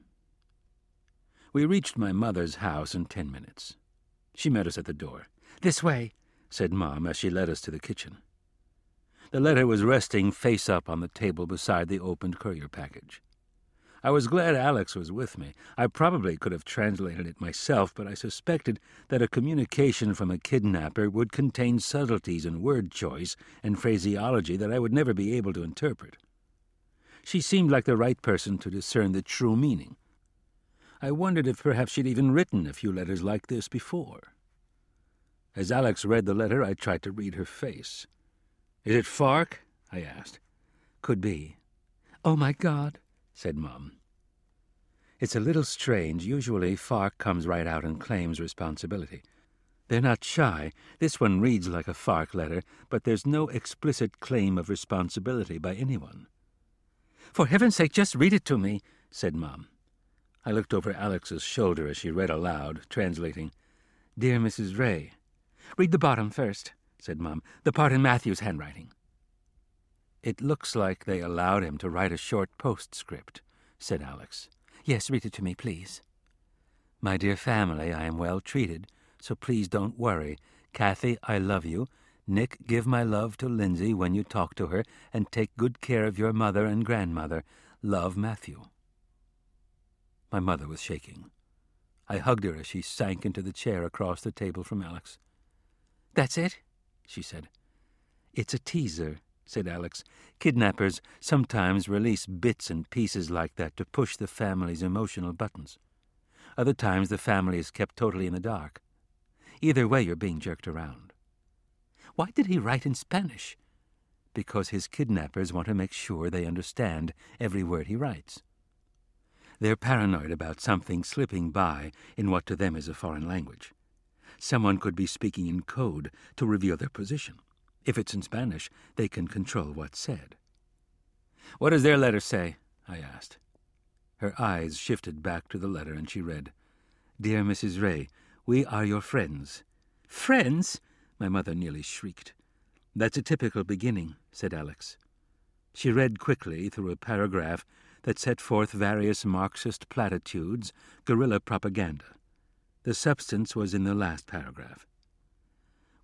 We reached my mother's house in ten minutes. She met us at the door. "This way," said Mom as she led us to the kitchen. The letter was resting face up on the table beside the opened courier package. I was glad Alex was with me. I probably could have translated it myself, but I suspected that a communication from a kidnapper would contain subtleties in word choice and phraseology that I would never be able to interpret. She seemed like the right person to discern the true meaning. I wondered if perhaps she'd even written a few letters like this before. As Alex read the letter, I tried to read her face. "Is it FARC?" I asked. "Could be." "Oh, my God," said Mom. "It's a little strange. Usually FARC comes right out and claims responsibility. They're not shy. This one reads like a FARC letter, but there's no explicit claim of responsibility by anyone." "For heaven's sake, just read it to me," said Mom. I looked over Alex's shoulder as she read aloud, translating. "Dear Missus Ray." "Read the bottom first," said Mom, "the part in Matthew's handwriting." "It looks like they allowed him to write a short postscript," said Alex. "Yes, read it to me, please." "My dear family, I am well treated, so please don't worry. Kathy, I love you. Nick, give my love to Lindsay when you talk to her, and take good care of your mother and grandmother. Love, Matthew." My mother was shaking. I hugged her as she sank into the chair across the table from Alex. "That's it?" she said. "It's a teaser," said Alex. "Kidnappers sometimes release bits and pieces like that to push the family's emotional buttons. Other times the family is kept totally in the dark. Either way, you're being jerked around." "Why did he write in Spanish?" "Because his kidnappers want to make sure they understand every word he writes. They're paranoid about something slipping by in what to them is a foreign language. Someone could be speaking in code to reveal their position. If it's in Spanish, they can control what's said." "What does their letter say?" I asked. Her eyes shifted back to the letter, and she read, "Dear Missus Ray, we are your friends." "Friends?" My mother nearly shrieked. "That's a typical beginning," said Alex. She read quickly through a paragraph that set forth various Marxist platitudes, guerrilla propaganda. The substance was in the last paragraph.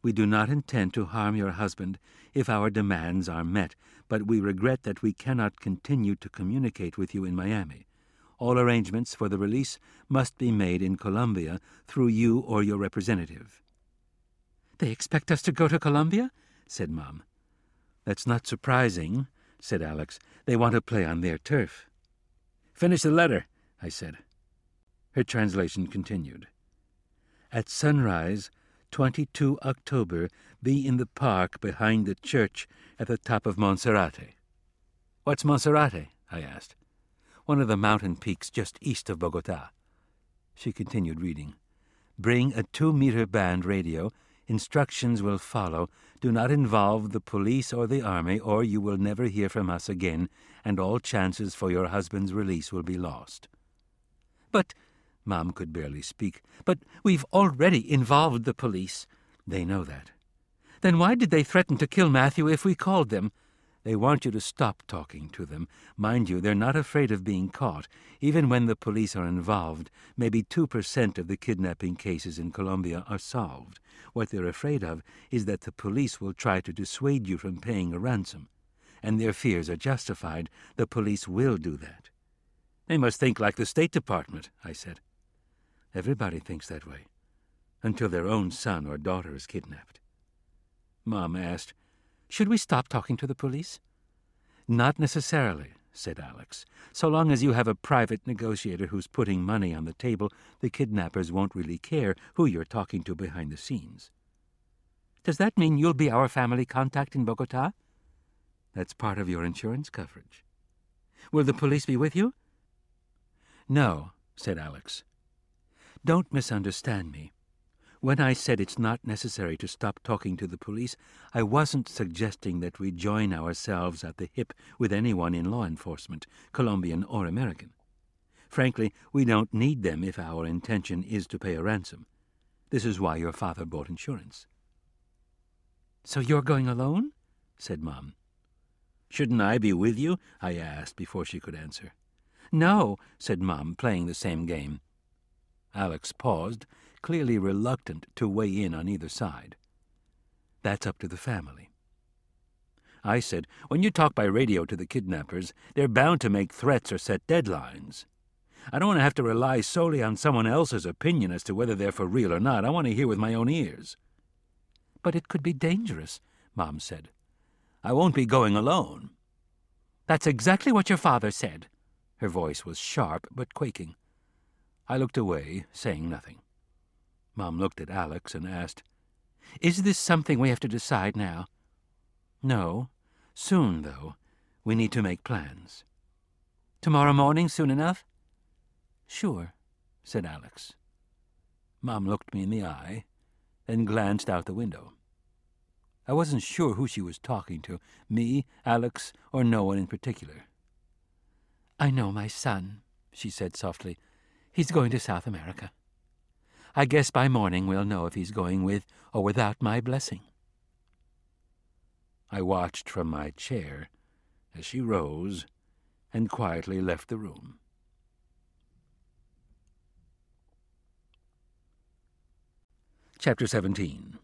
We do not intend to harm your husband if our demands are met, but we regret that we cannot continue to communicate with you in Miami. All arrangements for the release must be made in Colombia through you or your representative." "They expect us to go to Colombia?" said Mom. "That's not surprising," said Alex. "They want to play on their turf." "Finish the letter," I said. Her translation continued. "At sunrise, twenty-two October, be in the park behind the church at the top of Monserrate." "What's Monserrate?" I asked. "One of the mountain peaks just east of Bogota." She continued reading. "Bring a two-meter band radio. Instructions will follow. Do not involve the police or the army, or you will never hear from us again, and all chances for your husband's release will be lost." "But," Mom could barely speak, "but we've already involved the police." "They know that." "Then why did they threaten to kill Matthew if we called them?" "They want you to stop talking to them. Mind you, they're not afraid of being caught. Even when the police are involved, maybe two percent of the kidnapping cases in Colombia are solved. What they're afraid of is that the police will try to dissuade you from paying a ransom. And their fears are justified. The police will do that." "They must think like the State Department," I said. "Everybody thinks that way, until their own son or daughter is kidnapped." Mom asked, "Should we stop talking to the police?" "Not necessarily," said Alex. "So long as you have a private negotiator who's putting money on the table, the kidnappers won't really care who you're talking to behind the scenes." "Does that mean you'll be our family contact in Bogota?" "That's part of your insurance coverage." "Will the police be with you?" "No," said Alex. "Don't misunderstand me. When I said it's not necessary to stop talking to the police, I wasn't suggesting that we join ourselves at the hip with anyone in law enforcement, Colombian or American. Frankly, we don't need them if our intention is to pay a ransom. This is why your father bought insurance." "So you're going alone?" said Mom. "Shouldn't I be with you?" I asked before she could answer. "No," said Mom, playing the same game. Alex paused, clearly reluctant to weigh in on either side. "That's up to the family." I said, "When you talk by radio to the kidnappers, they're bound to make threats or set deadlines. I don't want to have to rely solely on someone else's opinion as to whether they're for real or not. I want to hear with my own ears." "But it could be dangerous," Mom said. "I won't be going alone." "That's exactly what your father said." Her voice was sharp but quaking. I looked away, saying nothing. Mom looked at Alex and asked, "Is this something we have to decide now?" "No. Soon, though. We need to make plans." "Tomorrow morning soon enough?" "Sure," said Alex. Mom looked me in the eye, then glanced out the window. I wasn't sure who she was talking to, me, Alex, or no one in particular. "I know my son," she said softly. "He's going to South America. I guess by morning we'll know if he's going with or without my blessing." I watched from my chair as she rose and quietly left the room. Chapter seventeen.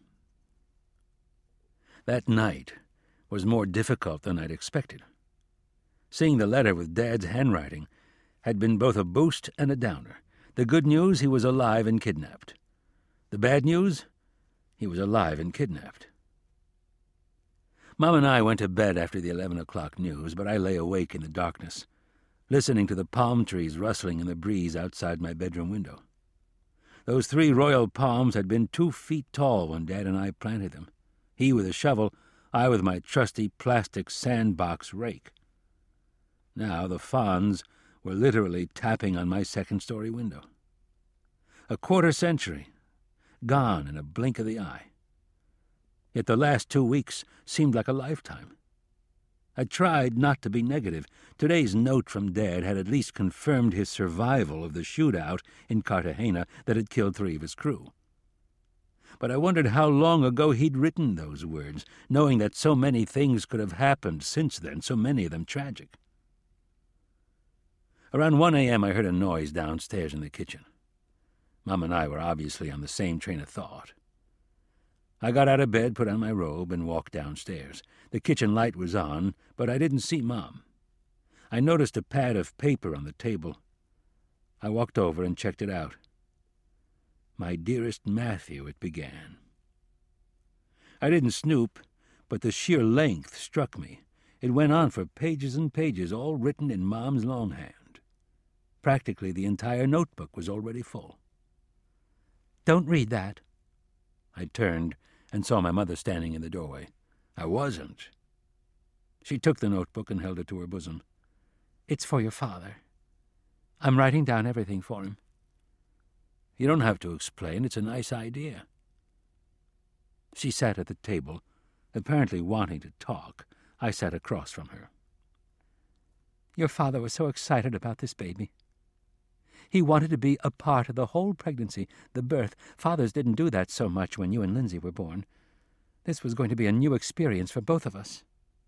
That night was more difficult than I'd expected. Seeing the letter with Dad's handwriting had been both a boost and a downer. The good news, he was alive and kidnapped. The bad news, he was alive and kidnapped. Mom and I went to bed after the eleven o'clock news, but I lay awake in the darkness, listening to the palm trees rustling in the breeze outside my bedroom window. Those three royal palms had been two feet tall when Dad and I planted them. He with a shovel, I with my trusty plastic sandbox rake. Now the fawns were literally tapping on my second-story window. A quarter century, gone in a blink of the eye. Yet the last two weeks seemed like a lifetime. I tried not to be negative. Today's note from Dad had at least confirmed his survival of the shootout in Cartagena that had killed three of his crew. But I wondered how long ago he'd written those words, knowing that so many things could have happened since then, so many of them tragic. Around one a.m. I heard a noise downstairs in the kitchen. Mom and I were obviously on the same train of thought. I got out of bed, put on my robe, and walked downstairs. The kitchen light was on, but I didn't see Mom. I noticed a pad of paper on the table. I walked over and checked it out. "My dearest Matthew," it began. I didn't snoop, but the sheer length struck me. It went on for pages and pages, all written in Mom's longhand. Practically the entire notebook was already full. "Don't read that." I turned and saw my mother standing in the doorway. I wasn't. She took the notebook and held it to her bosom. "It's for your father. I'm writing down everything for him." "You don't have to explain. It's a nice idea." She sat at the table, apparently wanting to talk. I sat across from her. "Your father was so excited about this baby. He wanted to be a part of the whole pregnancy, the birth. Fathers didn't do that so much when you and Lindsay were born. This was going to be a new experience for both of us."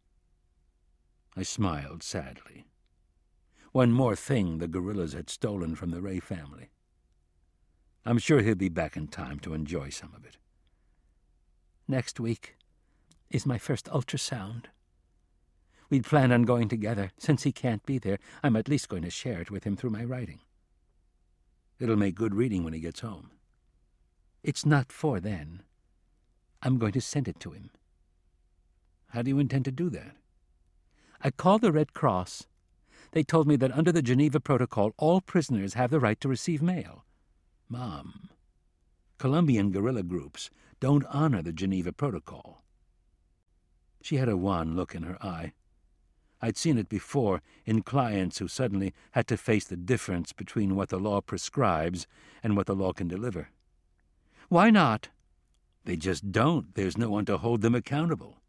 I smiled sadly. One more thing the guerrillas had stolen from the Ray family. I'm sure he'll be back in time to enjoy some of it. "Next week is my first ultrasound. We'd planned on going together. Since he can't be there, I'm at least going to share it with him through my writing." "It'll make good reading when he gets home." "It's not for then. I'm going to send it to him." "How do you intend to do that?" "I called the Red Cross. They told me that under the Geneva Protocol, all prisoners have the right to receive mail." "Mom, Colombian guerrilla groups don't honor the Geneva Protocol." She had a wan look in her eye. I'd seen it before in clients who suddenly had to face the difference between what the law prescribes and what the law can deliver. "Why not?" "They just don't. There's no one to hold them accountable."